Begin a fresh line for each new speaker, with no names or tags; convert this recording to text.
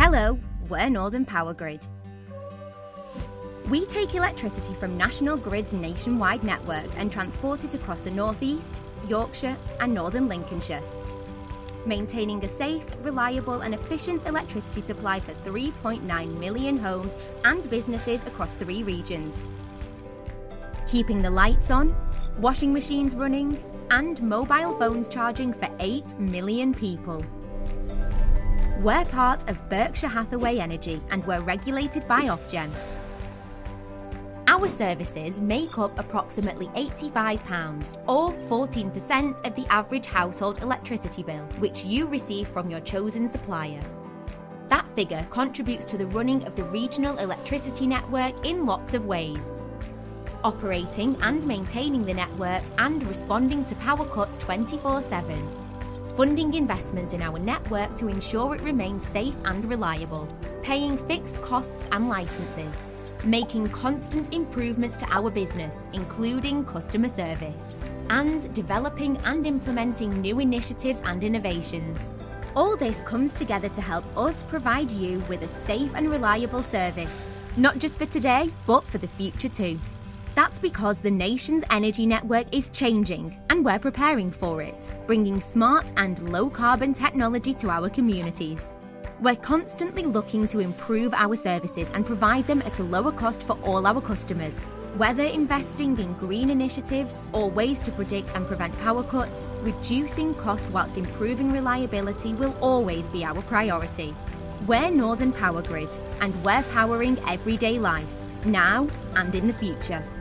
Hello, we're Northern Power Grid. We take electricity from National Grid's nationwide network and transport it across the North East, Yorkshire and Northern Lincolnshire, maintaining a safe, reliable and efficient electricity supply for 3.9 million homes and businesses across 3 regions. Keeping the lights on, washing machines running and mobile phones charging for 8 million people. We're part of Berkshire Hathaway Energy and we're regulated by Ofgem. Our services make up approximately £85, or 14% of the average household electricity bill, which you receive from your chosen supplier. That figure contributes to the running of the regional electricity network in lots of ways. Operating and maintaining the network and responding to power cuts 24/7. Funding investments in our network to ensure it remains safe and reliable. Paying fixed costs and licences. Making constant improvements to our business, including customer service, and developing and implementing new initiatives and innovations. All this comes together to help us provide you with a safe and reliable service, not just for today, but for the future too. That's because the nation's energy network is changing and we're preparing for it, bringing smart and low-carbon technology to our communities. We're constantly looking to improve our services and provide them at a lower cost for all our customers. Whether investing in green initiatives or ways to predict and prevent power cuts, reducing cost whilst improving reliability will always be our priority. We're Northern Power Grid and we're powering everyday life, now and in the future.